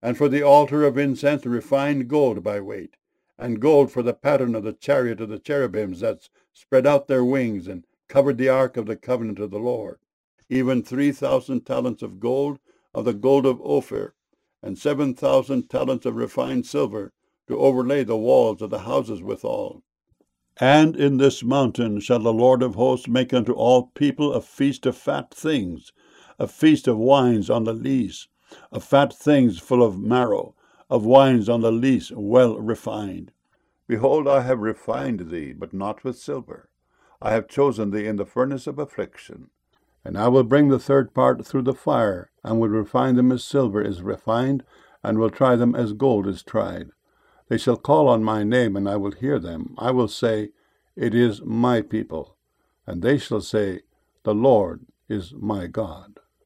And for the altar of incense, refined gold by weight, and gold for the pattern of the chariot of the cherubims that spread out their wings and covered the ark of the covenant of the Lord. Even 3,000 talents of the gold of Ophir, and 7,000 talents of refined silver, to overlay the walls of the houses withal. And in this mountain shall the Lord of hosts make unto all people a feast of fat things, a feast of wines on the lees, of fat things full of marrow, of wines on the lees well refined. Behold, I have refined thee, but not with silver. I have chosen thee in the furnace of affliction. And I will bring the third part through the fire, and will refine them as silver is refined, and will try them as gold is tried. They shall call on my name, and I will hear them. I will say, It is my people. And they shall say, The Lord is my God.